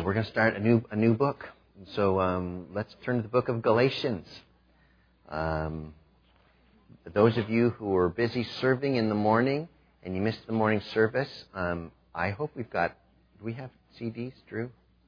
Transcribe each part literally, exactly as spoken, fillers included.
Uh, we're going to start a new a new book. So um, let's turn to the book of Galatians. Um, those of you who are busy serving in the morning and you missed the morning service, um, I hope we've got, do we have C Ds, Drew?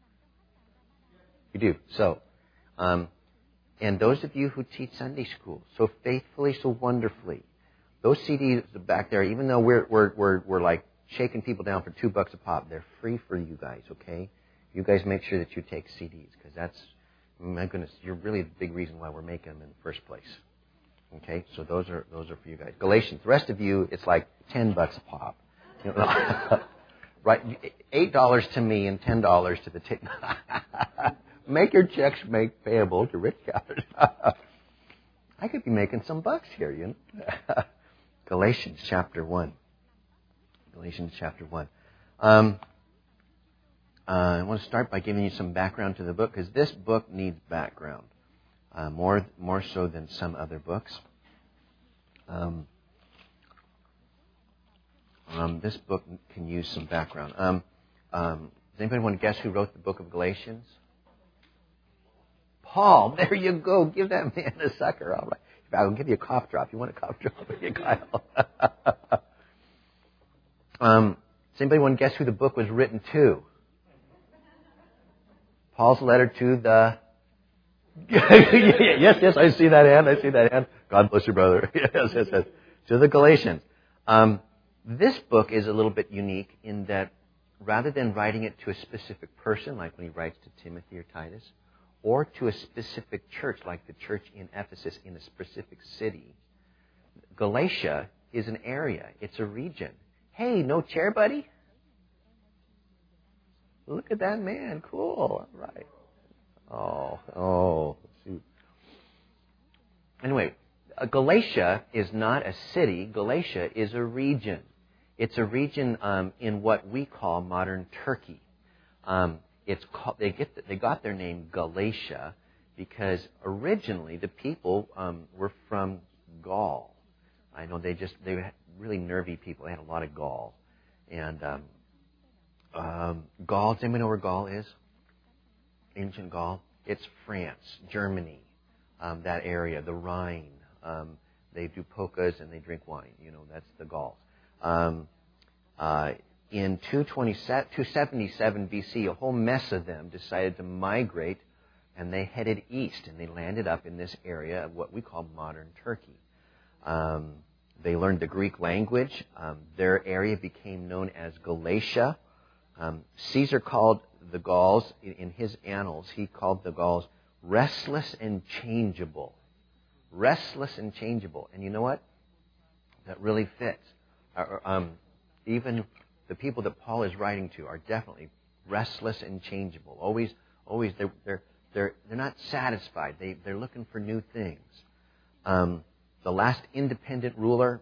We do. So, um, and those of you who teach Sunday school so faithfully, so wonderfully, those C Ds back there, even though we're we're we're, we're like shaking people down for two bucks a pop, they're free for you guys, okay? You guys make sure that you take C Ds, because that's, my goodness, you're really the big reason why we're making them in the first place. Okay, so those are those are for you guys. Galatians. The rest of you, it's like ten bucks a pop. You know, right? Eight dollars to me and ten dollars to the t- Make your checks make payable to Rich Gathers. I could be making some bucks here, you know. Galatians chapter one. Galatians chapter one. Um, uh, I want to start by giving you some background to the book, because this book needs background. Uh, more more so than some other books. Um, um, this book can use some background. Um, um, does anybody want to guess who wrote the book of Galatians? Paul. There you go. Give that man a sucker. All right. I'll give you a cough drop. You want a cough drop? You Kyle. um, does anybody want to guess who the book was written to? Paul's letter to the... yes, yes, I see that hand. I see that hand. God bless your brother. yes, yes, yes. To the Galatians. Um, this book is a little bit unique in that rather than writing it to a specific person, like when he writes to Timothy or Titus, or to a specific church, like the church in Ephesus in a specific city, Galatia is an area. It's a region. Hey, no chair, buddy? Look at that man. Cool. All right. Oh, oh, shoot. Anyway, Galatia is not a city. Galatia is a region. It's a region um, in what we call modern Turkey. Um, it's called, they get the, they got their name Galatia because originally the people um, were from Gaul. I know they just they were really nervy people. They had a lot of gall, and um, um, Gaul. Does anybody know where Gaul is? Ancient Gaul. It's France, Germany, um, that area, the Rhine. Um, they do polkas and they drink wine. You know, that's the Gauls. Um, uh, in two seventy-seven B C, a whole mess of them decided to migrate, and they headed east, and they landed up in this area of what we call modern Turkey. Um, they learned the Greek language. Um, their area became known as Galatia. Um, Caesar called the Gauls, in, in his annals, he called the Gauls restless and changeable. Restless and changeable. And you know what? That really fits. Uh, um, even the people that Paul is writing to are definitely restless and changeable. Always, always, they're they're they're they're not satisfied. They they're looking for new things. Um, the last independent ruler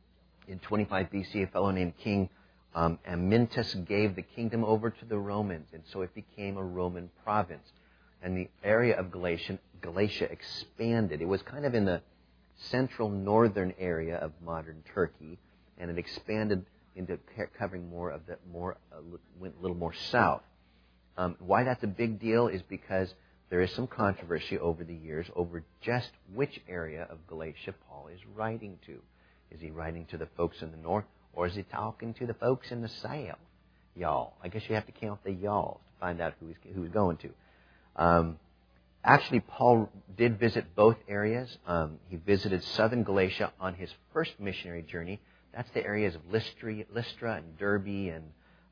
in twenty-five B C, a fellow named King Um, Amyntas gave the kingdom over to the Romans, and so it became a Roman province. And the area of Galatia, Galatia expanded. It was kind of in the central northern area of modern Turkey, and it expanded into covering more of the more, uh, went a little more south. Um, why that's a big deal is because there is some controversy over the years over just which area of Galatia Paul is writing to. Is he writing to the folks in the north? Or is he talking to the folks in the south? Y'all. I guess you have to count the y'all to find out who he's, who he's going to. Um, actually, Paul did visit both areas. Um, he visited southern Galatia on his first missionary journey. That's the areas of Lystra, Lystra and Derbe and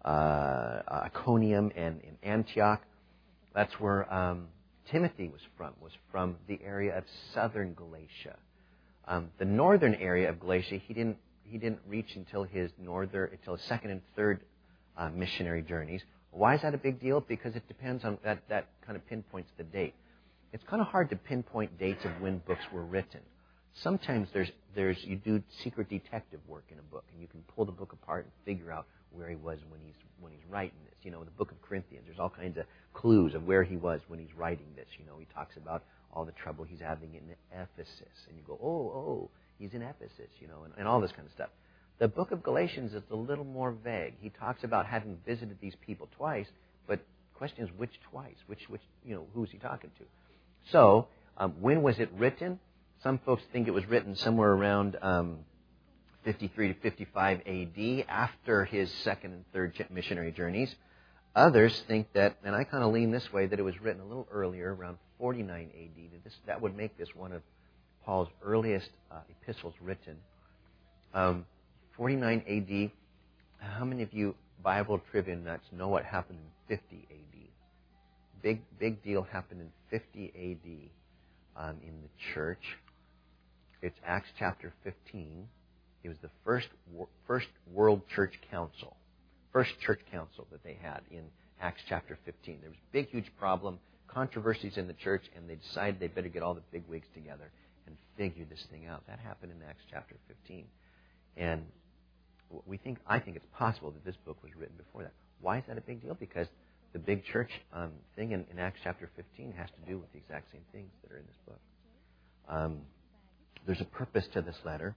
uh, Iconium and, and Antioch. That's where um, Timothy was from, was from the area of southern Galatia. Um, the northern area of Galatia, he didn't He didn't reach until his northern, until his second and third uh, missionary journeys. Why is that a big deal? Because it depends on that. That kind of pinpoints the date. It's kind of hard to pinpoint dates of when books were written. Sometimes there's there's you do secret detective work in a book, and you can pull the book apart and figure out where he was when he's when he's writing this. You know, the book of Corinthians, there's all kinds of clues of where he was when he's writing this. You know, he talks about all the trouble he's having in Ephesus, and you go, oh, oh. He's in Ephesus, you know, and, and all this kind of stuff. The book of Galatians is a little more vague. He talks about having visited these people twice, but question is, which twice? Which, which, you know, who's he talking to? So, um, when was it written? Some folks think it was written somewhere around um, fifty-three to fifty-five A D, after his second and third missionary journeys. Others think that, and I kind of lean this way, that it was written a little earlier, around forty-nine A D. This, that would make this one of Paul's earliest uh, epistles written. Um, forty-nine A D. How many of you Bible trivia nuts know what happened in fifty A D? Big, big deal happened in fifty A D um, in the church. It's Acts chapter fifteen. It was the first first World Church Council, first church council that they had in Acts chapter fifteen. There was a big, huge problem, controversies in the church, and they decided they better get all the bigwigs together and figure this thing out. That happened in Acts chapter fifteen. And we think, I think it's possible that this book was written before that. Why is that a big deal? Because the big church um, thing in, in Acts chapter fifteen has to do with the exact same things that are in this book. Um, there's a purpose to this letter.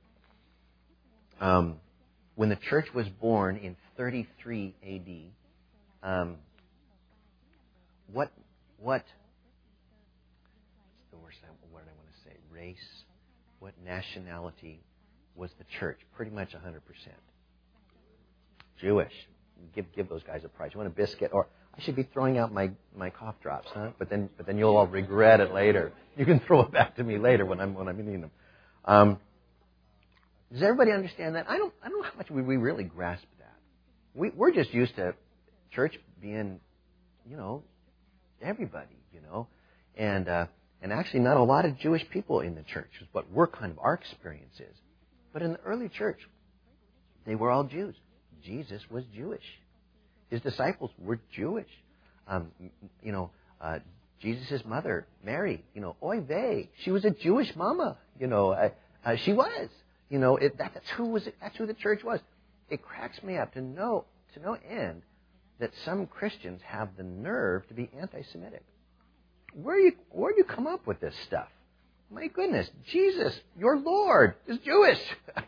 Um, when the church was born in thirty-three A D, um, what, what, what's the worst, what did I want to say? Race? What nationality was the church? Pretty much one hundred percent. Jewish. Give give those guys a prize. You want a biscuit? Or I should be throwing out my, my cough drops, huh? But then but then you'll all regret it later. You can throw it back to me later when I'm when I'm eating them. Um, does everybody understand that? I don't I don't know how much we, we really grasp that. We we're just used to church being, you know, everybody, you know, and uh, and actually not a lot of Jewish people in the church is what we're kind of our experience is. But in the early church, they were all Jews. Jesus was Jewish. His disciples were Jewish. Um, you know, uh, Jesus' mother, Mary, you know, oy vey, she was a Jewish mama. You know, uh, uh, she was. You know, it, that, that's who was. That's who the church was. It cracks me up to no to no end that some Christians have the nerve to be anti-Semitic. Where you where do you come up with this stuff? My goodness, Jesus, your Lord, is Jewish.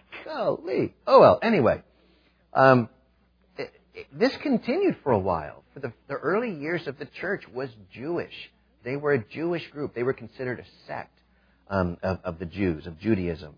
Golly. Oh well. Anyway. Um, it, it, this continued for a while. For the, the early years of the church was Jewish. They were a Jewish group. They were considered a sect um, of, of the Jews, of Judaism.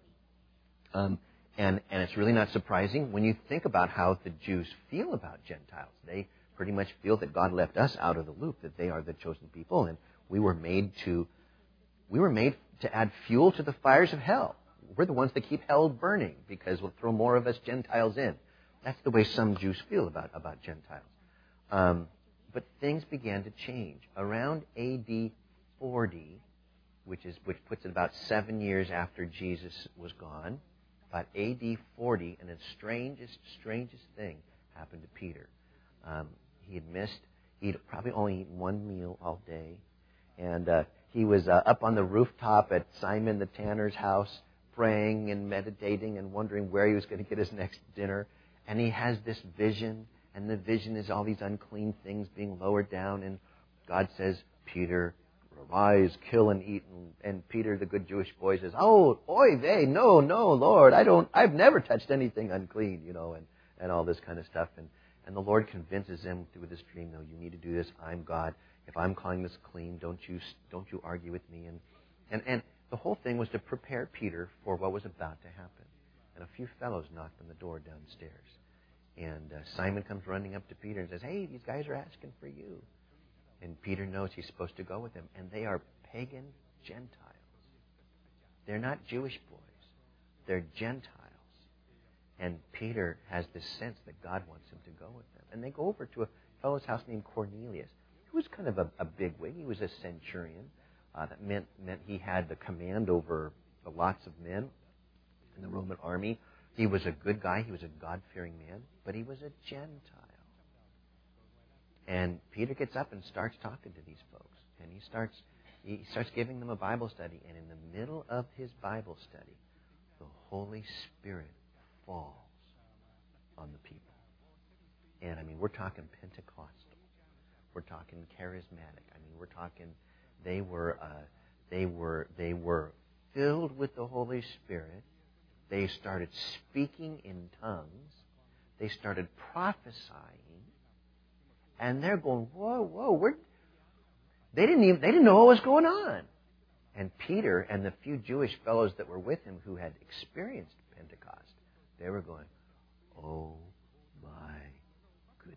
Um, and, and it's really not surprising when you think about how the Jews feel about Gentiles. They pretty much feel that God left us out of the loop, that they are the chosen people, and we were made to we were made to add fuel to the fires of hell. We're the ones that keep hell burning because we'll throw more of us Gentiles in. That's the way some Jews feel about, about Gentiles. Um, but things began to change. Around A D forty, which is which puts it about seven years after Jesus was gone, about A D forty, and the strangest, strangest thing happened to Peter. Um, he had missed, he'd probably only eaten one meal all day, and uh, he was uh, up on the rooftop at Simon the tanner's house, praying and meditating and wondering where he was going to get his next dinner. And he has this vision, and the vision is all these unclean things being lowered down, and God says, Peter, arise, kill and eat. And, and Peter, the good Jewish boy, says, oh, oy vey, no, no, Lord, I don't, I've never touched anything unclean, you know, and, and all this kind of stuff. And, and the Lord convinces him through this dream, no, you need to do this, I'm God. If I'm calling this clean, don't you, don't you argue with me. And, and, and the whole thing was to prepare Peter for what was about to happen. And a few fellows knocked on the door downstairs. And uh, Simon comes running up to Peter and says, hey, these guys are asking for you. And Peter knows he's supposed to go with them. And they are pagan Gentiles. They're not Jewish boys. They're Gentiles. And Peter has this sense that God wants him to go with them. And they go over to a fellow's house named Cornelius, who was kind of a, a bigwig. He was a centurion. Uh, that meant, meant he had the command over lots of men in the Roman army. He was a good guy. He was a God-fearing man, but he was a Gentile. And Peter gets up and starts talking to these folks, and he starts he starts giving them a Bible study. And in the middle of his Bible study, the Holy Spirit falls on the people. And I mean, we're talking Pentecostal. We're talking charismatic. I mean, we're talking they were uh, they were they were filled with the Holy Spirit. They started speaking in tongues. They started prophesying. And they're going, whoa, whoa, we're... They didn't even, they didn't know what was going on. And Peter and the few Jewish fellows that were with him who had experienced Pentecost, they were going, oh my goodness.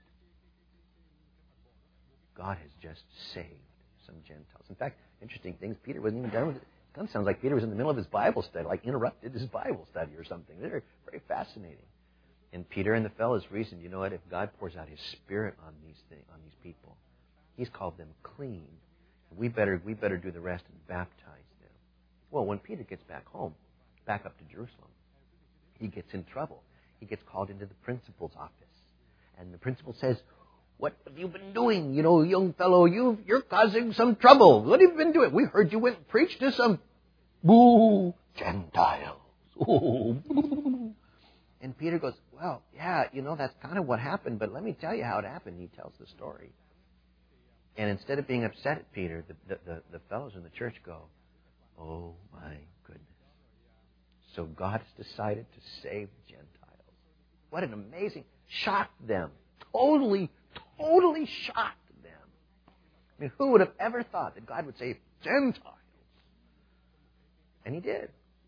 God has just saved some Gentiles. In fact, interesting things, Peter wasn't even done with it. It kind of sounds like Peter was in the middle of his Bible study, like interrupted his Bible study or something. They're very fascinating. And Peter and the fellows reasoned, you know what, if God pours out His Spirit on these things, on these people, He's called them clean. We better we better do the rest and baptize them. Well, when Peter gets back home, back up to Jerusalem, he gets in trouble. He gets called into the principal's office. And the principal says, what have you been doing? You know, young fellow, you, you're causing some trouble. What have you been doing? We heard you went and preached to some boo Gentiles. Oh. And Peter goes, well, yeah, you know, that's kind of what happened, but let me tell you how it happened. He tells the story. And instead of being upset at Peter, the, the, the, the fellows in the church go, oh my goodness. So God has decided to save Gentiles. What an amazing, shocked them. Totally, totally shocked them. I mean, who would have ever thought that God would save Gentiles? And He did.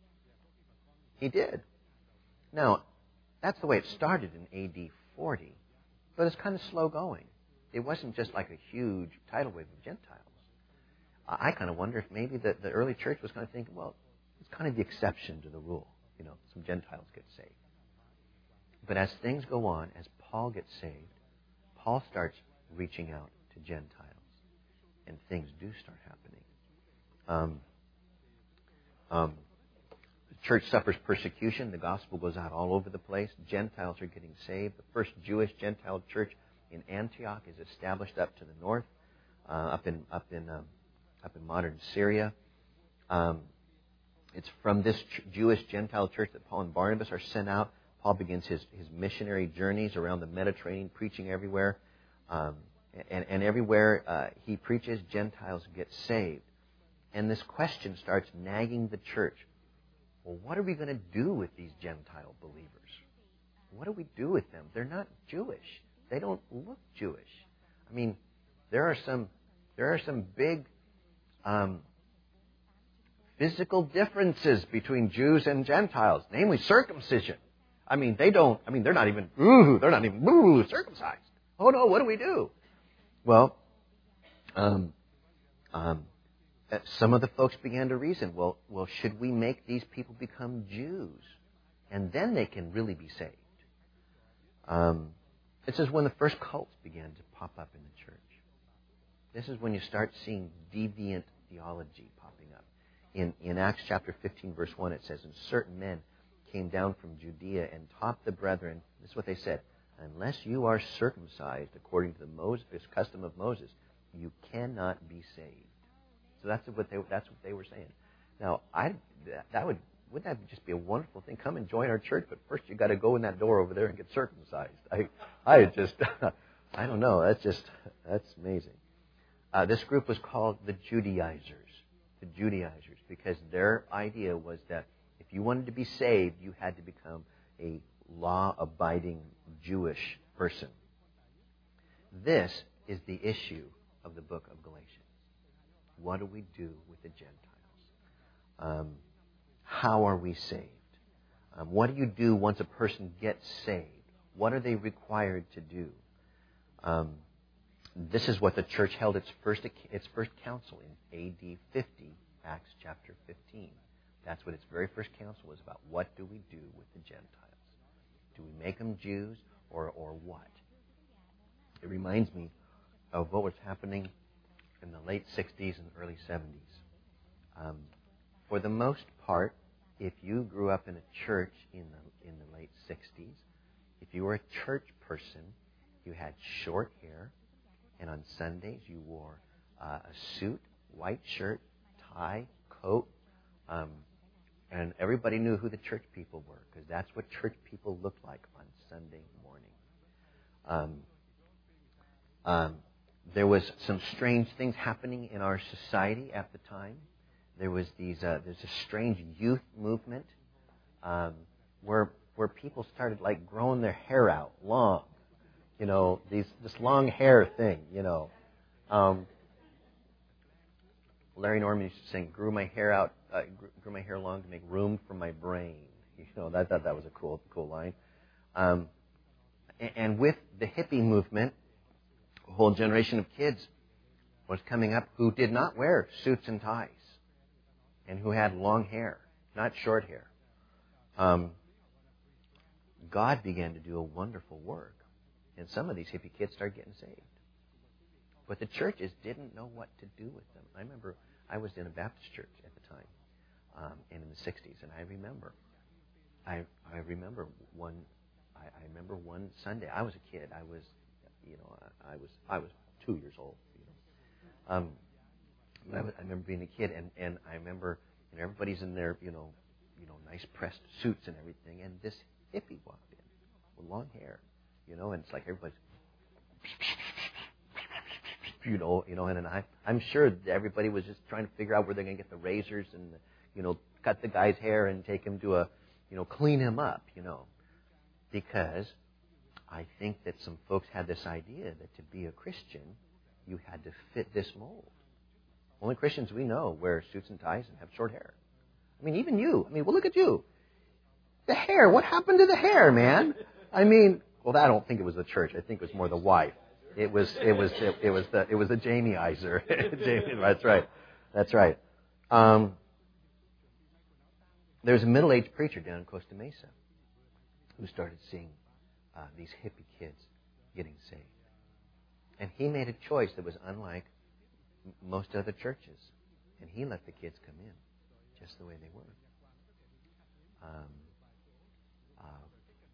He did. Now, that's the way it started in A D forty. But it's kind of slow going. It wasn't just like a huge tidal wave of Gentiles. I kind of wonder if maybe the, the early church was kind of thinking, well, it's kind of the exception to the rule. You know, some Gentiles get saved. But as things go on, as Paul gets saved, Paul starts reaching out to Gentiles. And things do start happening. Um, um, the church suffers persecution. The gospel goes out all over the place. Gentiles are getting saved. The first Jewish Gentile church in Antioch is established up to the north, uh, up in up in um, up in modern Syria. Um, it's from this ch- Jewish Gentile church that Paul and Barnabas are sent out. Paul begins his, his missionary journeys around the Mediterranean, preaching everywhere, um, and, and everywhere uh, he preaches, Gentiles get saved. And this question starts nagging the church: well, what are we going to do with these Gentile believers? What do we do with them? They're not Jewish. They don't look Jewish. I mean, there are some there are some big um, physical differences between Jews and Gentiles, namely circumcision. I mean, they don't. I mean, they're not even. Ooh, they're not even ooh, circumcised. Oh no, what do we do? Well, um, um, some of the folks began to reason. Well, well, should we make these people become Jews, and then they can really be saved? Um, This is when the first cults began to pop up in the church. This is when you start seeing deviant theology popping up. In, in Acts chapter fifteen, verse one, it says, and certain men came down from Judea and taught the brethren, this is what they said, unless you are circumcised according to the Moses, custom of Moses, you cannot be saved. So that's what they, that's what they were saying. Now, I, that would... Wouldn't that just be a wonderful thing? Come and join our church, but first you got to go in that door over there and get circumcised. I, I just, I don't know. That's just, that's amazing. Uh, this group was called the Judaizers, the Judaizers, because their idea was that if you wanted to be saved, you had to become a law-abiding Jewish person. This is the issue of the book of Galatians. What do we do with the Gentiles? Um, How are we saved? Um, what do you do once a person gets saved? What are they required to do? Um, this is what the church held its first its first council in A D fifty, Acts chapter fifteen. That's what its very first council was about. What do we do with the Gentiles? Do we make them Jews or or what? It reminds me of what was happening in the late sixties and early seventies. Um, For the most part, if you grew up in a church in the in the late sixties, if you were a church person, you had short hair, and on Sundays you wore uh, a suit, white shirt, tie, coat, um, and everybody knew who the church people were, because that's what church people looked like on Sunday morning. Um, um, there was some strange things happening in our society at the time. There was these. Uh, there's a strange youth movement um, where where people started like growing their hair out long, You know, these this long hair thing, you know. Um, Larry Norman used to sing, grew my hair out, uh, grew my hair long to make room for my brain. You know, I thought that was a cool, cool line. Um, and, and with the hippie movement, a whole generation of kids was coming up who did not wear suits and ties and who had long hair, not short hair. Um, God began to do a wonderful work, and some of these hippie kids started getting saved. But the churches didn't know what to do with them. I remember I was in a Baptist church at the time, um, and in the sixties, and I remember, I I remember one, I, I remember one Sunday. I was a kid. I was, you know, I, I was I was two years old. You know, um, but I, was, I remember being a kid, and, and I remember, you know, everybody's in their, you know, you know, nice pressed suits and everything, and this hippie walked in with long hair, you know, and it's like everybody's. You know, you know, and, and I, I'm sure that everybody was just trying to figure out where they're going to get the razors and, you know, cut the guy's hair and take him to a, you know, clean him up, you know, because I think that some folks had this idea that to be a Christian, you had to fit this mold. Only Christians we know wear suits and ties and have short hair. I mean, even you. I mean, well, look at you. The hair. What happened to the hair, man? I mean, well, I don't think it was the church. I think it was more the wife. It was it was it, it was the it was the Jamie-izer. Jamie, that's right, that's right. Um, there was a middle-aged preacher down in Costa Mesa who started seeing uh, these hippie kids getting saved, and he made a choice that was unlike m- most other churches, and he let the kids come in just the way they were. Um, uh,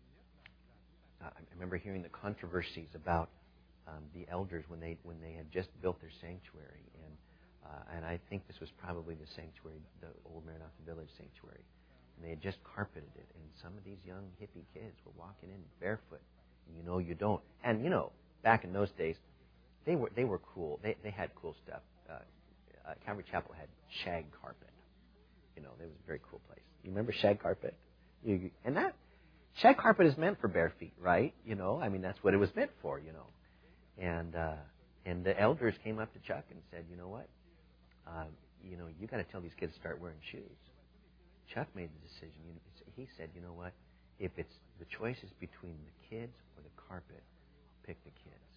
I remember hearing the controversies about. Um, the elders when they when they had just built their sanctuary, and uh, and I think this was probably the sanctuary, the old Maranatha Village sanctuary, and they had just carpeted it, and some of these young hippie kids were walking in barefoot, and you know you don't, and you know back in those days, they were they were cool, they they had cool stuff. Uh, uh, Calvary Chapel had shag carpet, you know, it was a very cool place. You remember shag carpet? You, and that shag carpet is meant for bare feet, right? You know, I mean that's what it was meant for, you know. And uh, and the elders came up to Chuck and said, you know what, uh, you know, you got to tell these kids to start wearing shoes. Chuck made the decision. You know, he said, you know what, if it's the choice is between the kids or the carpet, pick the kids.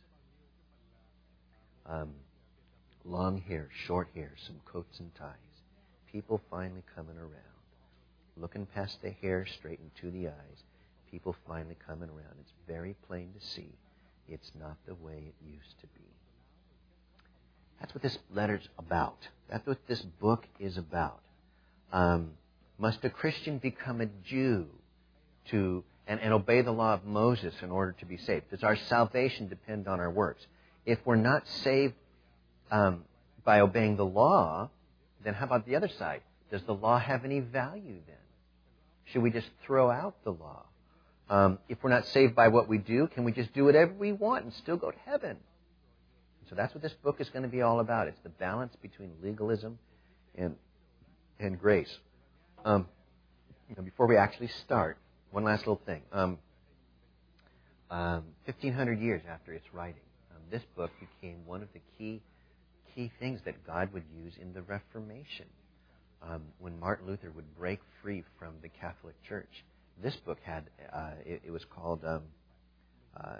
Um, long hair, short hair, some coats and ties. People finally coming around, looking past the hair straight into the eyes. People finally coming around. It's very plain to see. It's not the way it used to be. That's what this letter's about. That's what this book is about. Um, must a Christian become a Jew to and, and obey the law of Moses in order to be saved? Does our salvation depend on our works? If we're not saved um, by obeying the law, then how about the other side? Does the law have any value then? Should we just throw out the law? Um, if we're not saved by what we do, can we just do whatever we want and still go to heaven? So that's what this book is going to be all about. It's the balance between legalism and and grace. Um, you know, before we actually start, one last little thing. Um, um, fifteen hundred years after its writing, um, this book became one of the key key things that God would use in the Reformation. Um, when Martin Luther would break free from the Catholic Church, this book had, uh, it, it was called um, uh,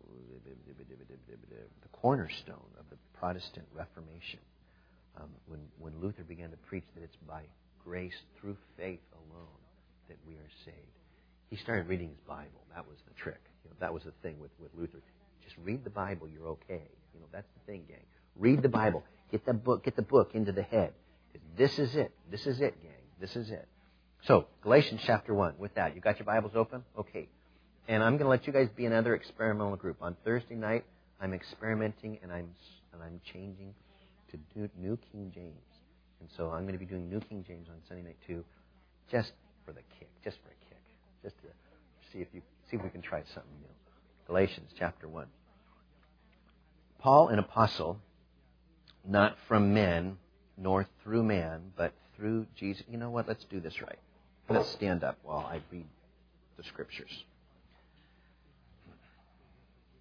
the cornerstone of the Protestant Reformation. Um, when, when Luther began to preach that it's by grace through faith alone that we are saved, he started reading his Bible. That was the trick. You know, that was the thing with, with Luther. Just read the Bible, you're okay. You know, that's the thing, gang. Read the Bible. Get the book, get the book into the head. This is it. This is it, gang. This is it. So, Galatians chapter one. With that, you got your Bibles open? Okay. And I'm going to let you guys be another experimental group. On Thursday night, I'm experimenting and I'm and I'm changing to do New King James. And so I'm going to be doing New King James on Sunday night too, just for the kick, just for a kick, just to see if you see if we can try something new. Galatians chapter one. Paul, an apostle, not from men, nor through man, but through Jesus. You know what? Let's do this right. Let's stand up while I read the Scriptures.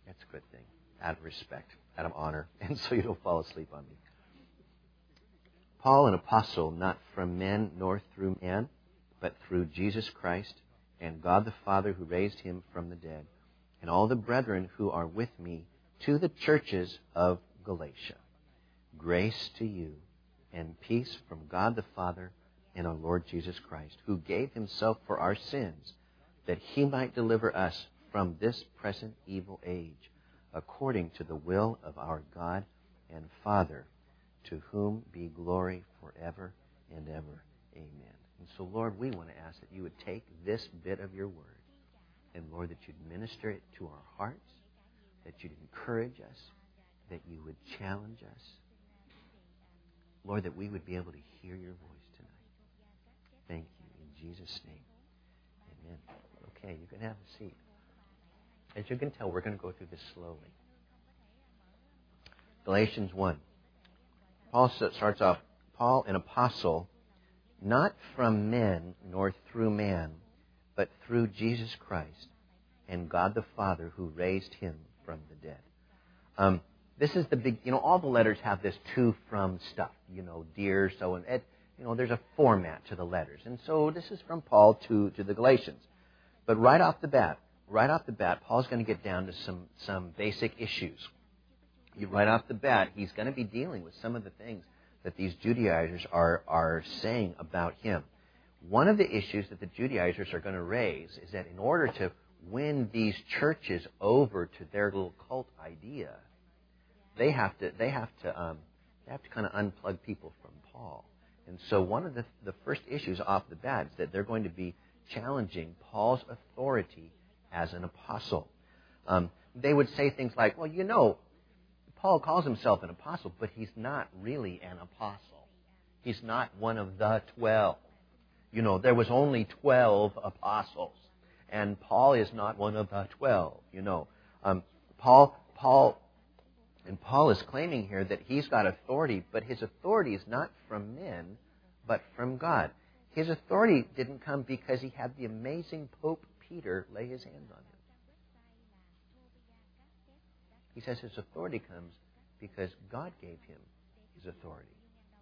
That's a good thing. Out of respect, out of honor, and so you don't fall asleep on me. Paul, an apostle, not from men nor through man, but through Jesus Christ and God the Father who raised him from the dead, and all the brethren who are with me, to the churches of Galatia. Grace to you and peace from God the Father and our Lord Jesus Christ, who gave himself for our sins, that he might deliver us from this present evil age, according to the will of our God and Father, to whom be glory forever and ever. Amen. And so, Lord, we want to ask that you would take this bit of your word, and, Lord, that you'd minister it to our hearts, that you'd encourage us, that you would challenge us. Lord, that we would be able to hear your voice tonight. Thank you. In Jesus' name, amen. Okay, you can have a seat. As you can tell, we're going to go through this slowly. Galatians one. Paul starts off, Paul, an apostle, not from men nor through man, but through Jesus Christ and God the Father who raised him from the dead. Um, this is the big, you know, all the letters have this to, from stuff, you know, dear, so, and, it, you know, there's a format to the letters. And so this is from Paul to, to the Galatians. But right off the bat, right off the bat, Paul's going to get down to some, some basic issues. You, right off the bat, he's going to be dealing with some of the things that these Judaizers are, are saying about him. One of the issues that the Judaizers are going to raise is that in order to win these churches over to their little cult idea, they have to they have to um, they have to kind of unplug people from Paul. And so one of the the first issues off the bat is that they're going to be challenging Paul's authority as an apostle. Um, they would say things like, well, you know, Paul calls himself an apostle, but he's not really an apostle. He's not one of the twelve. You know, there was only twelve apostles, and Paul is not one of the twelve. You know, um, Paul, Paul, and Paul is claiming here that he's got authority, but his authority is not from men, but from God. His authority didn't come because he had the amazing Pope Peter lay his hands on him. He says his authority comes because God gave him his authority.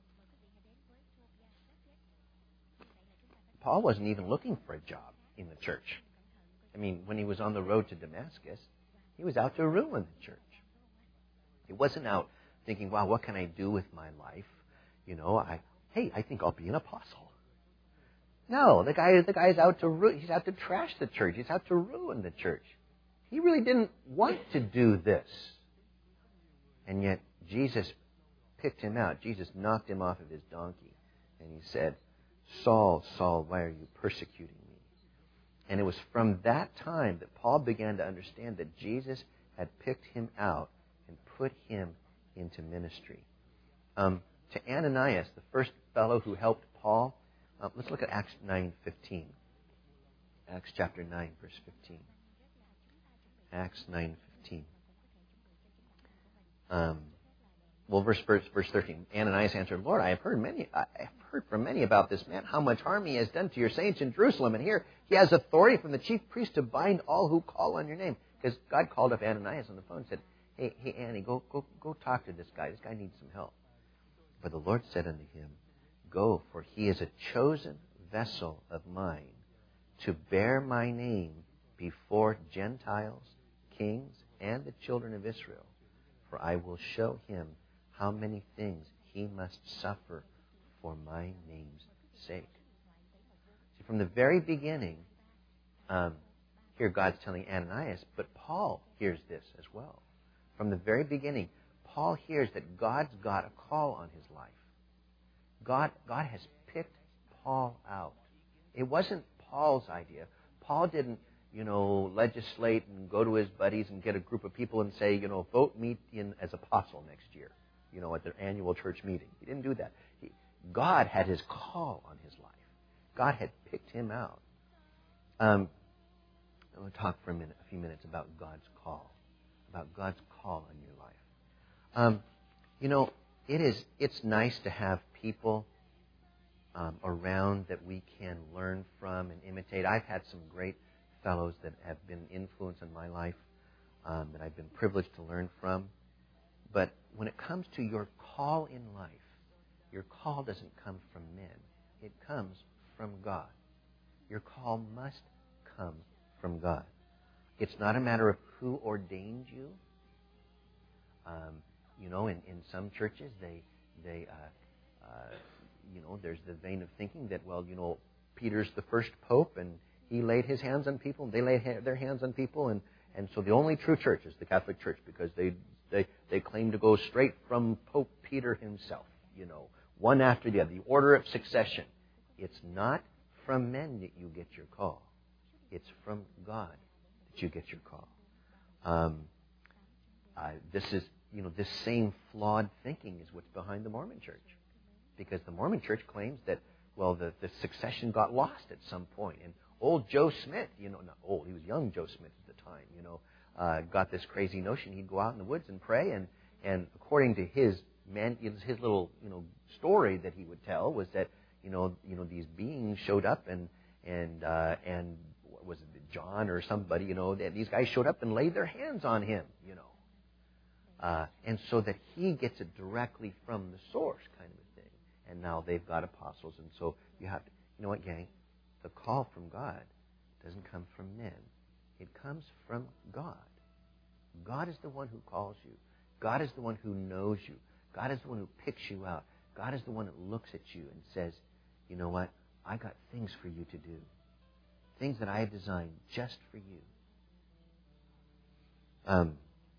Paul wasn't even looking for a job in the church. I mean, when he was on the road to Damascus, he was out to ruin the church. He wasn't out thinking, wow, what can I do with my life? You know, I hey, I think I'll be an apostle. No, the guy the guy's out to ru- he's out to trash the church. He's out to ruin the church. He really didn't want to do this. And yet Jesus picked him out. Jesus knocked him off of his donkey. And he said, Saul, Saul, why are you persecuting me? And it was from that time that Paul began to understand that Jesus had picked him out and put him into ministry. Um, to Ananias, the first fellow who helped Paul, uh, let's look at Acts nine fifteen. Acts chapter nine, verse fifteen. Acts nine fifteen. Um, well, verse, verse verse thirteen. Ananias answered, Lord, I have heard many. I have heard from many about this man, how much harm he has done to your saints in Jerusalem, and here he has authority from the chief priest to bind all who call on your name. Because God called up Ananias on the phone and said, Hey, hey, Annie, go go go talk to this guy. This guy needs some help. But the Lord said unto him, Go, for he is a chosen vessel of mine to bear my name before Gentiles, kings, and the children of Israel. For I will show him how many things he must suffer for my name's sake. See, from the very beginning, um, here God's telling Ananias, but Paul hears this as well. From the very beginning, Paul hears that God's got a call on his life. God, God has picked Paul out. It wasn't Paul's idea. Paul didn't, you know, legislate and go to his buddies and get a group of people and say, you know, vote me in as apostle next year, you know, at their annual church meeting. He didn't do that. He, God had his call on his life. God had picked him out. Um, I'm going to talk for a minute, a few minutes about God's call, about God's call on your life. Um, you know, it is. It's nice to have people um, around that we can learn from and imitate. I've had some great fellows that have been influence in my life. um, that I've been privileged to learn from. But when it comes to your call in life, your call doesn't come from men. It comes from God. Your call must come from God. It's not a matter of who ordained you. Um, you know, in, in some churches, they, they, uh, uh, you know, there's the vein of thinking that, well, you know, Peter's the first pope, and he laid his hands on people, and they laid ha- their hands on people, and, and so the only true church is the Catholic Church, because they, they, they claim to go straight from Pope Peter himself, you know, one after the other, the order of succession. It's not from men that you get your call. It's from God that you get your call. Um, uh, this is, you know, this same flawed thinking is what's behind the Mormon Church. Because the Mormon Church claims that, well, the, the succession got lost at some point. And old Joe Smith, you know, not old, he was young Joe Smith at the time, you know, uh, got this crazy notion he'd go out in the woods and pray. And, and according to his man, his little, you know, story that he would tell was that, you know, you know, these beings showed up and, and, uh, and what was it, John or somebody, you know, that these guys showed up and laid their hands on him, you know. Uh, and so that he gets it directly from the source kind of a thing. And now they've got apostles. And so you have to, you know what, gang? The call from God doesn't come from men. It comes from God. God is the one who calls you. God is the one who knows you. God is the one who picks you out. God is the one that looks at you and says, you know what? I got things for you to do. Things that I have designed just for you. Um,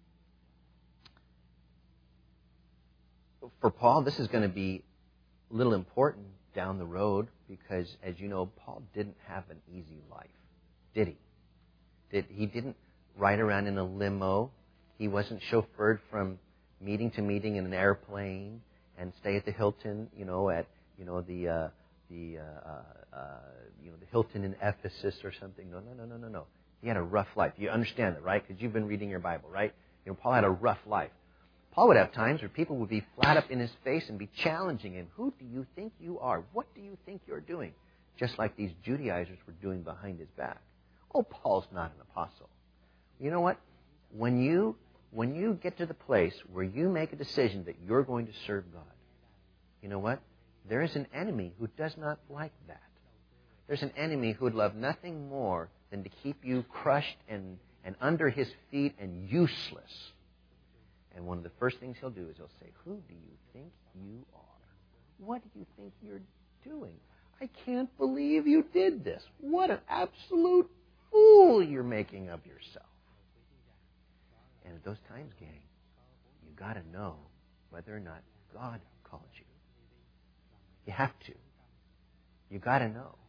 for Paul, this is going to be a little important down the road because, as you know, Paul didn't have an easy life, did he? Did, he didn't ride around in a limo. He wasn't chauffeured from meeting to meeting in an airplane and stay at the Hilton, you know, at you know the uh, the uh, uh, you know the Hilton in Ephesus or something. No, no, no, no, no, no. He had a rough life. You understand that, right? Because you've been reading your Bible, right? You know, Paul had a rough life. Paul would have times where people would be flat up in his face and be challenging him. Who do you think you are? What do you think you're doing? Just like these Judaizers were doing behind his back. Oh, Paul's not an apostle. You know what? When you when you get to the place where you make a decision that you're going to serve God, you know what? There is an enemy who does not like that. There's an enemy who would love nothing more than to keep you crushed and, and under his feet and useless. And one of the first things he'll do is he'll say, who do you think you are? What do you think you're doing? I can't believe you did this. What an absolute fool you're making of yourself. And at those times, gang, you got to know whether or not God called you. You have to. You got to know.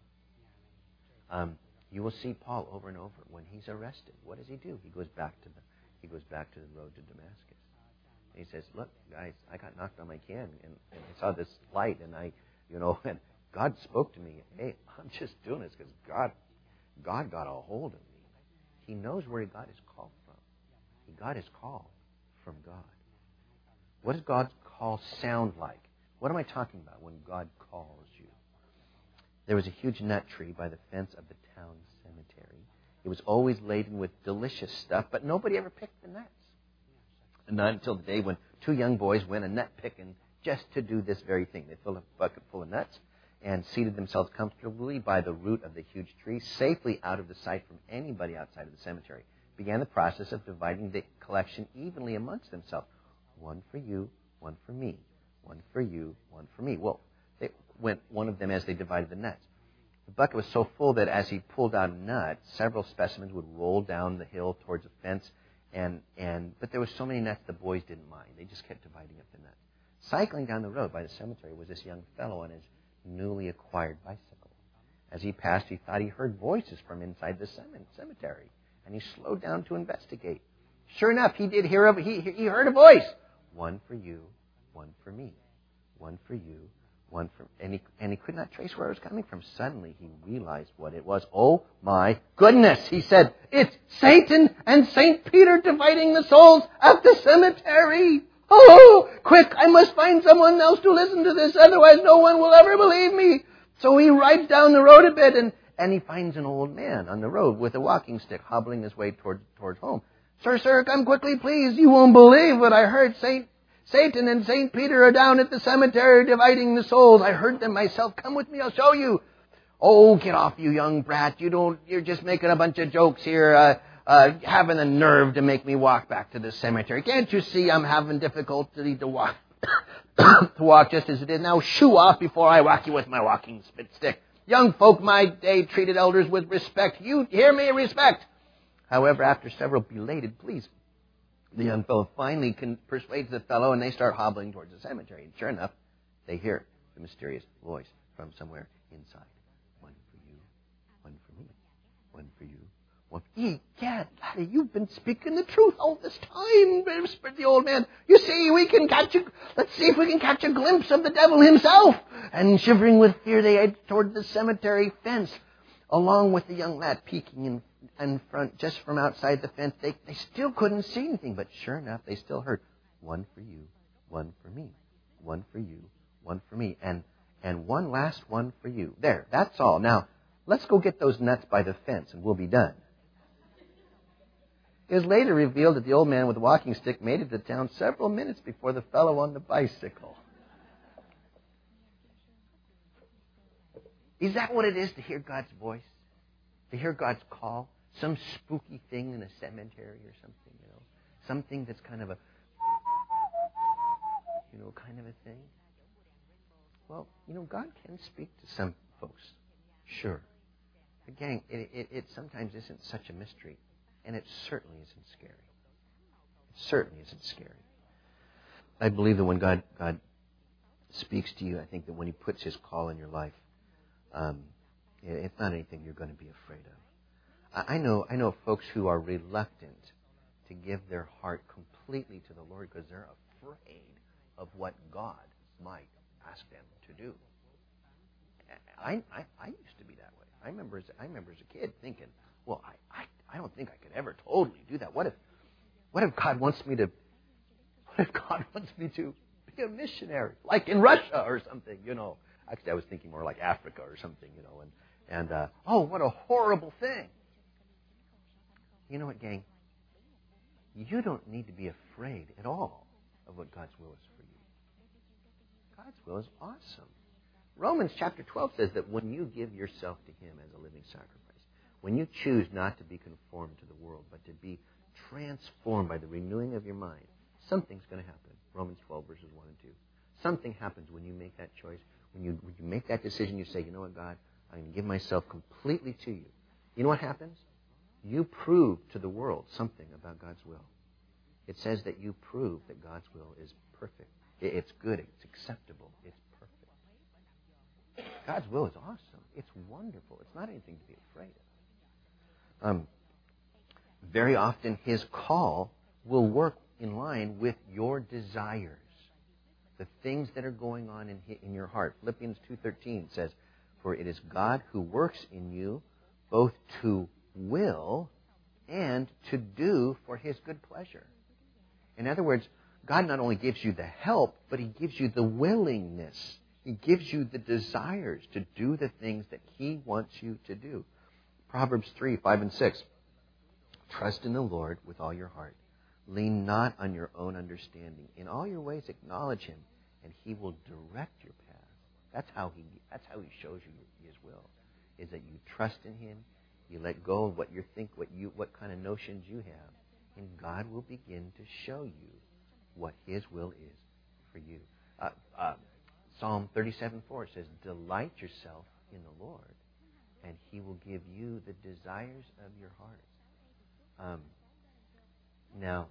Um, you will see Paul over and over when he's arrested. What does he do? He goes back to the he goes back to the road to Damascus. And he says, "Look, guys, I got knocked on my can, and, and I saw this light, and I, you know, and God spoke to me. Hey, I'm just doing this because God, God got a hold of me. He knows where he got his call from. He got his call from God. What does God's call sound like? What am I talking about when God calls you? There was a huge nut tree by the fence of the town cemetery. It was always laden with delicious stuff, but nobody ever picked the nuts. And not until the day when two young boys went a nut picking just to do this very thing. They filled a bucket full of nuts and seated themselves comfortably by the root of the huge tree, safely out of the sight from anybody outside of the cemetery. Began the process of dividing the collection evenly amongst themselves. One for you, one for me. One for you, one for me. Well, they went one of them as they divided the nuts. The bucket was so full that as he pulled out a nut, several specimens would roll down the hill towards the fence. And, and but there were so many nuts the boys didn't mind. They just kept dividing up the nuts. Cycling down the road by the cemetery was this young fellow on his newly acquired bicycle. As he passed, he thought he heard voices from inside the cemetery, and he slowed down to investigate. Sure enough, he did hear a, he, he heard a voice. One for you, one for me. One for you, one for... And he, and he could not trace where it was coming from. Suddenly, he realized what it was. Oh, my goodness, he said. It's Satan and Saint Peter dividing the souls at the cemetery. Oh, quick, I must find someone else to listen to this. Otherwise, no one will ever believe me. So he rides down the road a bit, and, and he finds an old man on the road with a walking stick, hobbling his way toward, towards home. Sir, sir, come quickly, please. You won't believe what I heard. Saint Satan and Saint Peter are down at the cemetery dividing the souls. I heard them myself. Come with me, I'll show you. Oh, get off, you young brat. You don't, you're just making a bunch of jokes here, uh, uh, having the nerve to make me walk back to the cemetery. Can't you see I'm having difficulty to walk, to walk just as it is now? Shoo off before I whack you with my walking spit stick. Young folk my day treated elders with respect. You hear me? Respect. However, after several belated pleas, the young fellow finally can persuades the fellow, and they start hobbling towards the cemetery. And sure enough, they hear the mysterious voice from somewhere inside. One for you, one for me, one for you, one for you. Egad, laddie, you've been speaking the truth all this time, whispered the old man. You see, we can catch a, let's see if we can catch a glimpse of the devil himself. And shivering with fear, they head toward the cemetery fence, along with the young lad peeking in, in front just from outside the fence. They, they still couldn't see anything, but sure enough, they still heard, one for you, one for me, one for you, one for me, and and one last one for you. There, that's all. Now, let's go get those nuts by the fence, and we'll be done. It was later revealed that the old man with the walking stick made it to town several minutes before the fellow on the bicycle. Is that what it is to hear God's voice? To hear God's call? Some spooky thing in a cemetery or something, you know? Something that's kind of a, you know, kind of a thing? Well, you know, God can speak to some folks. Sure. But gang, it, it, it sometimes isn't such a mystery. And it certainly isn't scary. It certainly isn't scary. I believe that when God, God speaks to you, I think that when He puts His call in your life, um, it's not anything you're going to be afraid of. I know, I know folks who are reluctant to give their heart completely to the Lord because they're afraid of what God might ask them to do. I, I, I used to be that way. I remember as, I remember as a kid thinking, well, I, I, I don't think I could ever totally do that. What if, what if God wants me to, what if God wants me to be a missionary, like in Russia or something, you know? Actually, I was thinking more like Africa or something, you know, and, and uh, oh, what a horrible thing. You know what, gang? You don't need to be afraid at all of what God's will is for you. God's will is awesome. Romans chapter twelve says that when you give yourself to Him as a living sacrifice, when you choose not to be conformed to the world, but to be transformed by the renewing of your mind, something's going to happen. Romans twelve, verses one and two. Something happens when you make that choice. When you, when you make that decision, you say, you know what, God, I'm going to give myself completely to you. You know what happens? You prove to the world something about God's will. It says that you prove that God's will is perfect. It's good. It's acceptable. It's perfect. God's will is awesome. It's wonderful. It's not anything to be afraid of. Um, very often, His call will work in line with your desires. The things that are going on in, in your heart. Philippians two thirteen says, for it is God who works in you both to will and to do for His good pleasure. In other words, God not only gives you the help, but He gives you the willingness. He gives you the desires to do the things that He wants you to do. Proverbs three, five, and six. Trust in the Lord with all your heart. Lean not on your own understanding. In all your ways acknowledge Him, and He will direct your path. That's how He that's how He shows you His will. Is that you trust in Him, you let go of what you think, what you what kind of notions you have, and God will begin to show you what His will is for you. Uh, uh, Psalm thirty-seven four says, delight yourself in the Lord, and He will give you the desires of your heart. Um, now,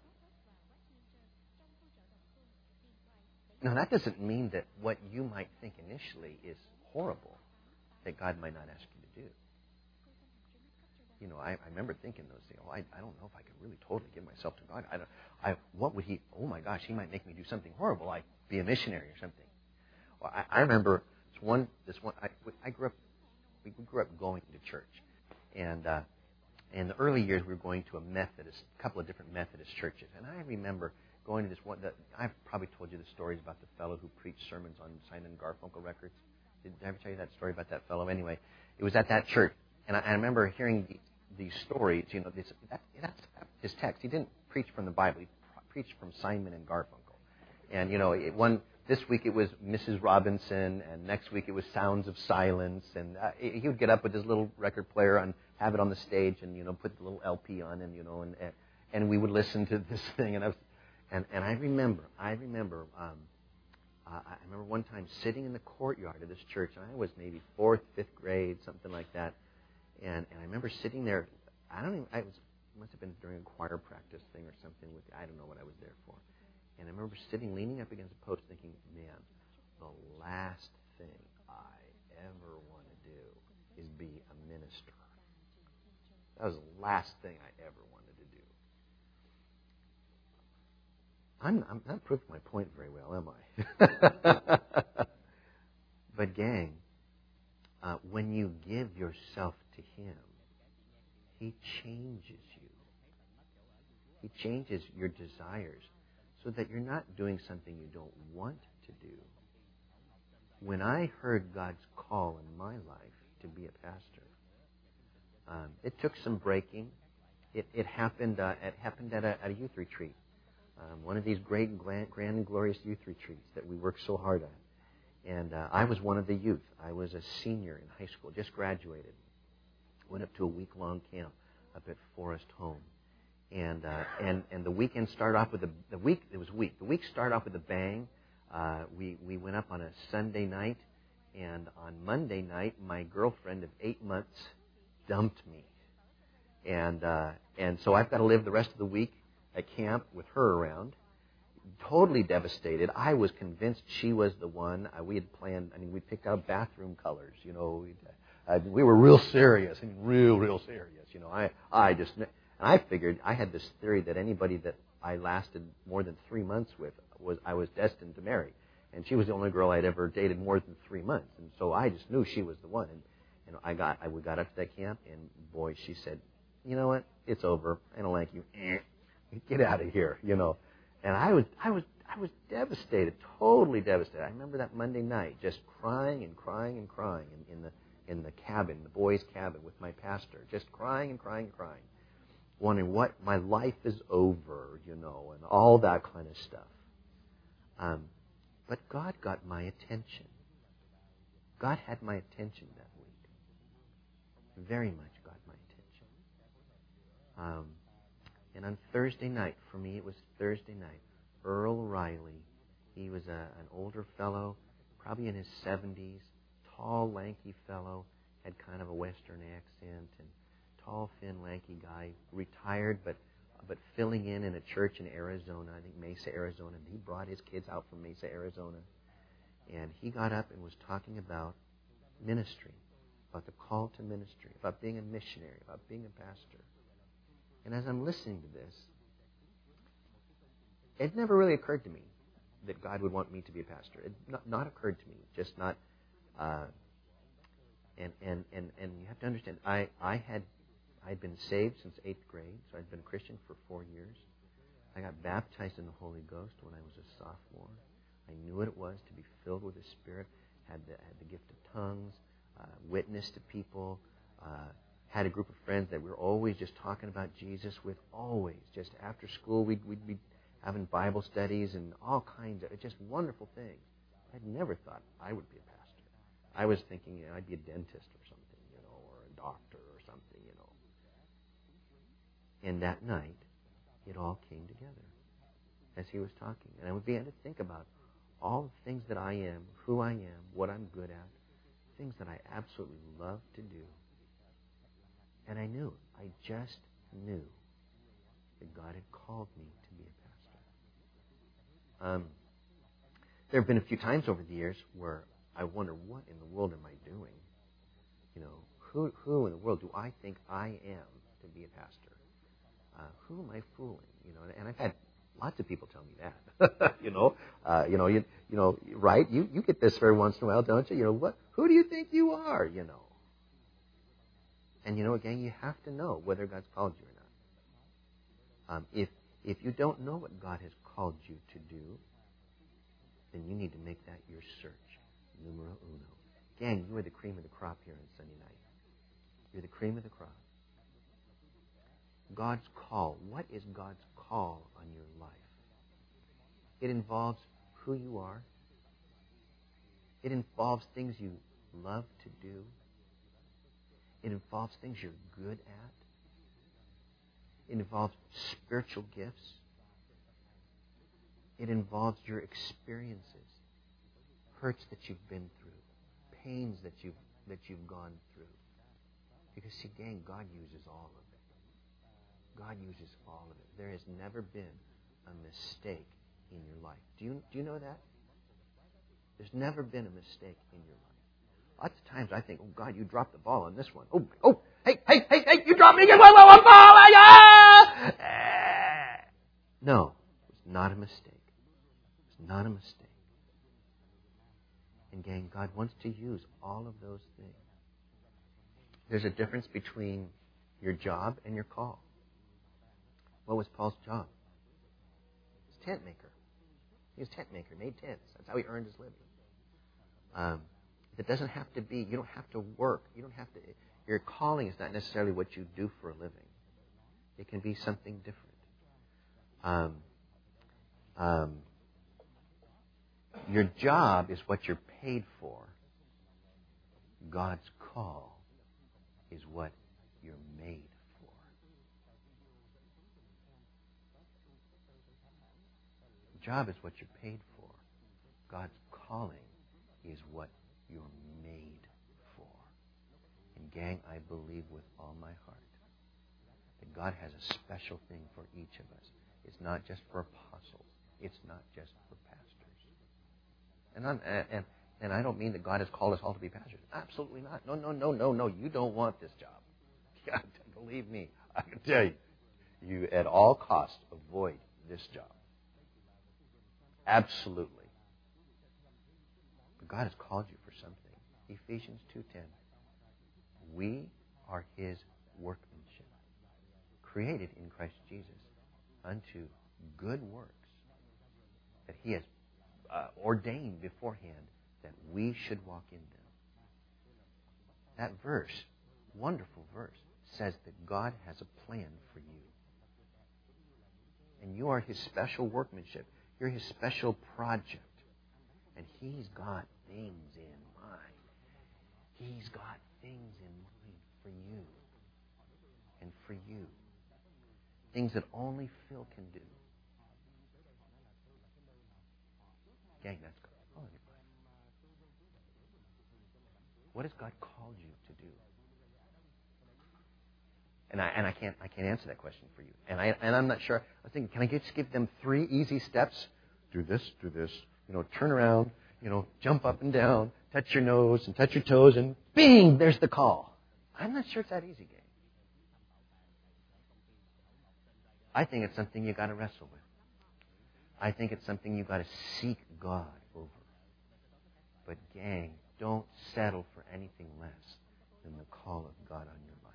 Now, that doesn't mean that what you might think initially is horrible, that God might not ask you to do. You know, I, I remember thinking those things, oh, I, I don't know if I could really totally give myself to God. I don't, I, what would He, oh my gosh, He might make me do something horrible, like be a missionary or something. Well, I, I remember this one, this one, I, I grew up, we grew up going to church. And uh, in the early years, we were going to a Methodist, a couple of different Methodist churches. And I remember going to this one, that I've probably told you the stories about the fellow who preached sermons on Simon Garfunkel records. Did I ever tell you that story about that fellow? Anyway, it was at that church. And I, I remember hearing the, these stories, you know, this, that, that's his text. He didn't preach from the Bible. He'd preach from Simon and Garfunkel. And, you know, it, one this week it was Missus Robinson, and next week it was Sounds of Silence. And uh, he would get up with his little record player and have it on the stage and, you know, put the little L P on and, you know, and and, and we would listen to this thing. And I was, and, and I remember, I remember, um, uh, I remember one time sitting in the courtyard of this church, and I was maybe fourth, fifth grade, something like that. And, and I remember sitting there. I don't even, I was, must have been during a choir practice thing or something. With I don't know what I was there for. And I remember sitting, leaning up against a post, thinking, man, the last thing I ever want to do is be a minister. That was the last thing I ever wanted to do. I'm, I'm not proving my point very well, am I? But gang, uh, when you give yourself to Him, He changes you. He changes your desires so that you're not doing something you don't want to do. When I heard God's call in my life to be a pastor, um, it took some breaking. It, it happened. Uh, it happened at a, at a youth retreat, um, one of these great, grand, grand and glorious youth retreats that we worked so hard on. And uh, I was one of the youth. I was a senior in high school, just graduated. Went up to a week-long camp up at Forest Home. And uh, and and the weekend started off with a the week it was a week the week started off with a bang. Uh, we we went up on a Sunday night, and on Monday night my girlfriend of eight months dumped me, and uh, and so I've got to live the rest of the week at camp with her around. Totally devastated. I was convinced she was the one. Uh, we had planned. I mean, we picked out bathroom colors. You know, we uh, we were real serious. I mean, real real serious. You know, I I just. And I figured, I had this theory that anybody that I lasted more than three months with, was I was destined to marry. And she was the only girl I'd ever dated more than three months. And so I just knew she was the one. And, and I got I we got up to that camp, and boy, she said, you know what, it's over. I don't like you. Get out of here, you know. And I was I was I was devastated, totally devastated. I remember that Monday night just crying and crying and crying in, in the in the cabin, the boys' cabin with my pastor, just crying and crying and crying. Wondering what my life is over, you know, and all that kind of stuff. Um, but God got my attention. God had my attention that week. Very much got my attention. Um, and on Thursday night, for me it was Thursday night, Earl Riley, he was a, an older fellow, probably in his seventies, tall, lanky fellow, had kind of a Western accent, and tall, thin, lanky guy, retired, but but filling in in a church in Arizona, I think Mesa, Arizona. And he brought his kids out from Mesa, Arizona. And he got up and was talking about ministry, about the call to ministry, about being a missionary, about being a pastor. And as I'm listening to this, it never really occurred to me that God would want me to be a pastor. It not, not occurred to me, just not. Uh, and, and, and, and you have to understand, I, I had I'd been saved since eighth grade, so I'd been a Christian for four years. I got baptized in the Holy Ghost when I was a sophomore. I knew what it was to be filled with the Spirit, had the, had the gift of tongues, uh, witnessed to people, uh, had a group of friends that we were always just talking about Jesus with, always. Just after school, we'd, we'd be having Bible studies and all kinds of just wonderful things. I'd never thought I would be a pastor. I was thinking, you know, I'd be a dentist or something, you know, or a doctor or something, you know. And that night, it all came together as he was talking. And I began to think about all the things that I am, who I am, what I'm good at, things that I absolutely love to do. And I knew, I just knew that God had called me to be a pastor. Um, there have been a few times over the years where I wonder, what in the world am I doing? You know, who, who in the world do I think I am to be a pastor? Uh, who am I fooling? You know, and I've had lots of people tell me that. you know, uh, you know, you, you know, right? You you get this every once in a while, don't you? You know, what? Who do you think you are? You know. And you know, again, you have to know whether God's called you or not. Um, if if you don't know what God has called you to do, then you need to make that your search. Numero uno. Gang, you are the cream of the crop here on Sunday night. You're the cream of the crop. God's call. What is God's call on your life. It involves who you are. It involves things you love to do. It involves things you're good at. It involves spiritual gifts. It involves your experiences, hurts that you've been through, pains that you've, that you've gone through. Because, see, gang, God uses all of it. God uses all of it. There has never been a mistake in your life. Do you, do you know that? There's never been a mistake in your life. Lots of times I think, oh, God, you dropped the ball on this one. Oh, oh, hey, hey, hey, hey, you dropped me again. Whoa, whoa, I'm falling. Ah! Ah! No, it was not a mistake. It was not a mistake. And, gang, God wants to use all of those things. There's a difference between your job and your call. What was Paul's job? He was a tent maker. He was a tent maker, made tents. That's how he earned his living. Um, it doesn't have to be, you don't have to work. You don't have to, your calling is not necessarily what you do for a living. It can be something different. Um, um, your job is what you're paid for. God's call is what you're made for. Your job is what you're paid for. God's calling is what you're made for. And gang, I believe with all my heart that God has a special thing for each of us. It's not just for apostles. It's not just for pastors. And I'm, and And I don't mean that God has called us all to be pastors. Absolutely not. No, no, no, no, no. You don't want this job. Yeah, believe me, I can tell you. You, at all costs, avoid this job. Absolutely. But God has called you for something. Ephesians two ten. We are His workmanship, created in Christ Jesus unto good works that He has uh, ordained beforehand that we should walk in them. That verse, wonderful verse, says that God has a plan for you. And you are His special workmanship. You're His special project. And He's got things in mind. He's got things in mind for you. And for you. Things that only Phil can do. Gang, that's God. What has God called you to do? And I and I can't I can't answer that question for you. And I and I'm not sure. I think, can I just give them three easy steps? Do this, do this. You know, turn around. You know, jump up and down, touch your nose and touch your toes, and bing, there's the call. I'm not sure it's that easy, gang. I think it's something you got to wrestle with. I think it's something you got to seek God over. But gang, don't settle for anything less than the call of God on your life.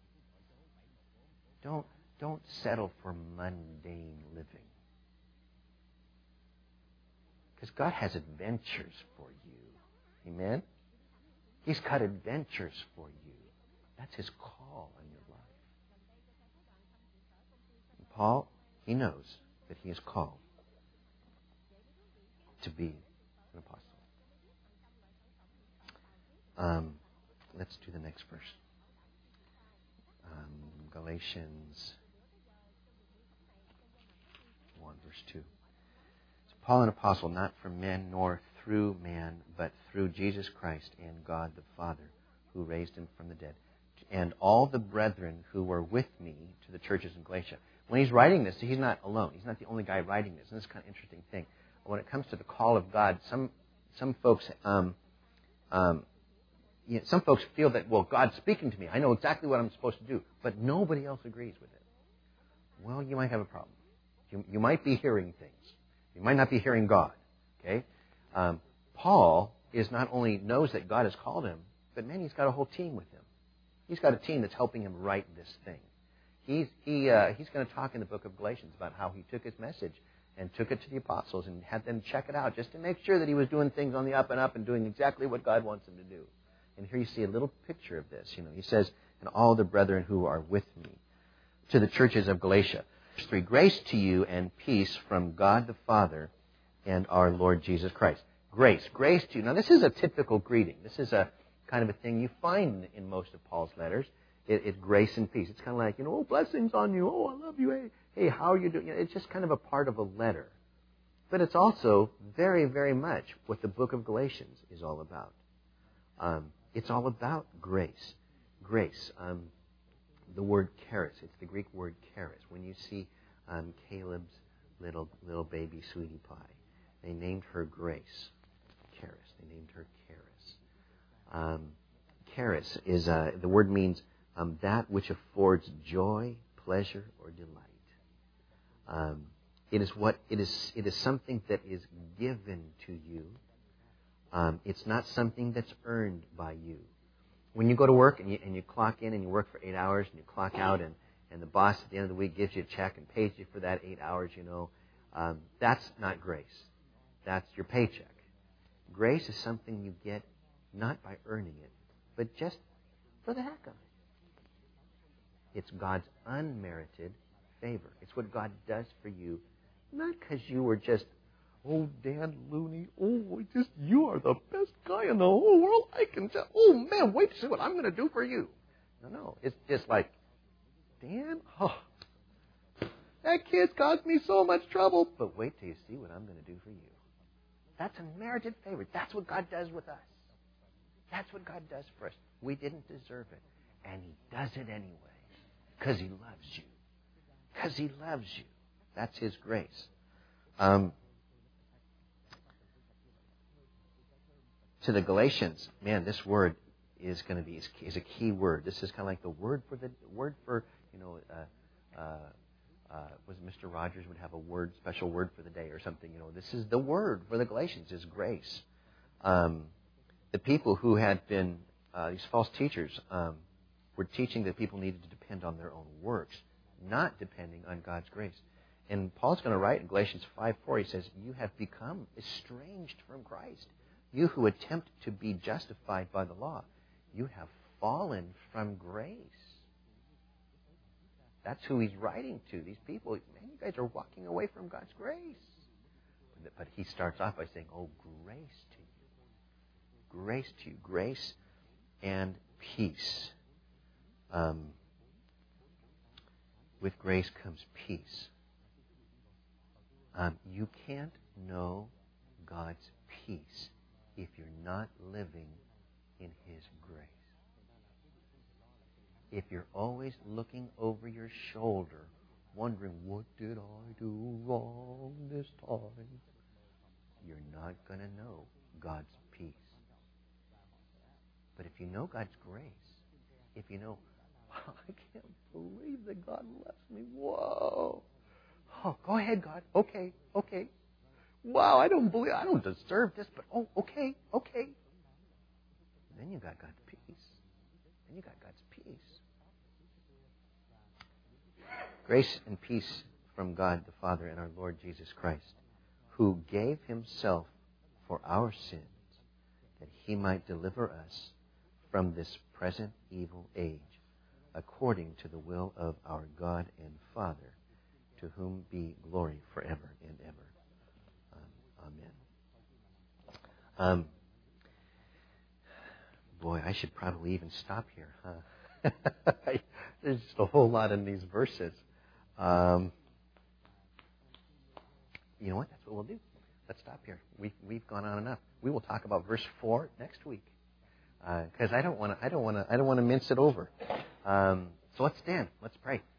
Don't, don't settle for mundane living. Because God has adventures for you. Amen? He's got adventures for you. That's His call on your life. And Paul, he knows that he is called to be an apostle. Um, let's do the next verse. Um, Galatians one, verse two. So Paul, an apostle, not from men nor through man, but through Jesus Christ and God the Father, who raised Him from the dead, and all the brethren who were with me to the churches in Galatia. When he's writing this, he's not alone. He's not the only guy writing this. And this is kind of an interesting thing. When it comes to the call of God, some some folks... Um, um, You know, some folks feel that, well, God's speaking to me. I know exactly what I'm supposed to do. But nobody else agrees with it. Well, you might have a problem. You, you might be hearing things. You might not be hearing God. Okay? Um, Paul is not only knows that God has called him, but man, he's got a whole team with him. He's got a team that's helping him write this thing. He's, he, uh, he's going to talk in the book of Galatians about how he took his message and took it to the apostles and had them check it out just to make sure that he was doing things on the up and up and doing exactly what God wants him to do. And here you see a little picture of this. You know, he says, and all the brethren who are with me, to the churches of Galatia. Verse three, grace to you and peace from God the Father and our Lord Jesus Christ. Grace, grace to you. Now, this is a typical greeting. This is a kind of a thing you find in most of Paul's letters. It, it's grace and peace. It's kind of like, you know, oh, blessings on you. Oh, I love you. Hey, hey, how are you doing? You know, it's just kind of a part of a letter. But it's also very, very much what the book of Galatians is all about. Um, it's all about grace. Grace. Um, the word charis. It's the Greek word charis. When you see um, Caleb's little little baby sweetie pie, they named her Grace. Charis. They named her Charis. Um, charis is uh, the word means um, that which affords joy, pleasure, or delight. Um, it is what it is. It is something that is given to you. Um, it's not something that's earned by you. When you go to work and you, and you clock in and you work for eight hours and you clock out and, and the boss at the end of the week gives you a check and pays you for that eight hours, you know, um, that's not grace. That's your paycheck. Grace is something you get not by earning it, but just for the heck of it. It's God's unmerited favor. It's what God does for you, not because you were just, oh, Dan Looney, oh, just you are the best guy in the whole world. I can tell. Oh, man, wait to see what I'm going to do for you. No, no. It's just like, Dan, oh, that kid's caused me so much trouble. But wait till you see what I'm going to do for you. That's unmerited favor. That's what God does with us. That's what God does for us. We didn't deserve it. And He does it anyway. Because He loves you. Because He loves you. That's His grace. Um, to the Galatians, man, this word is going to be is a key word. This is kind of like the word for the word for you know. Uh, uh, uh, was Mister Rogers would have a word, special word for the day or something. You know, this is the word for the Galatians is grace. Um, the people who had been uh, these false teachers um, were teaching that people needed to depend on their own works, not depending on God's grace. And Paul's going to write in Galatians five four. He says, "You have become estranged from Christ. You who attempt to be justified by the law, you have fallen from grace." That's who he's writing to, these people. Man, you guys are walking away from God's grace. But he starts off by saying, oh, grace to you. Grace to you. Grace and peace. Um, with grace comes peace. Um, you can't know God's peace if you're not living in His grace. If you're always looking over your shoulder, wondering, what did I do wrong this time? You're not going to know God's peace. But if you know God's grace, if you know, oh, I can't believe that God loves me. Whoa. Oh, go ahead, God. Okay, okay. Wow, I don't believe, I don't deserve this, but oh, okay, okay. Then you got God's peace. Then you got God's peace. Grace and peace from God the Father and our Lord Jesus Christ, who gave Himself for our sins, that He might deliver us from this present evil age, according to the will of our God and Father, to whom be glory forever and ever. Um, amen. Um, boy, I should probably even stop here, huh? There's just a whole lot in these verses. Um, you know what? That's what we'll do. Let's stop here. We've we've gone on enough. We will talk about verse four next week because uh, I don't want to. I don't want to. I don't want to mince it over. Um, so let's stand. Let's pray.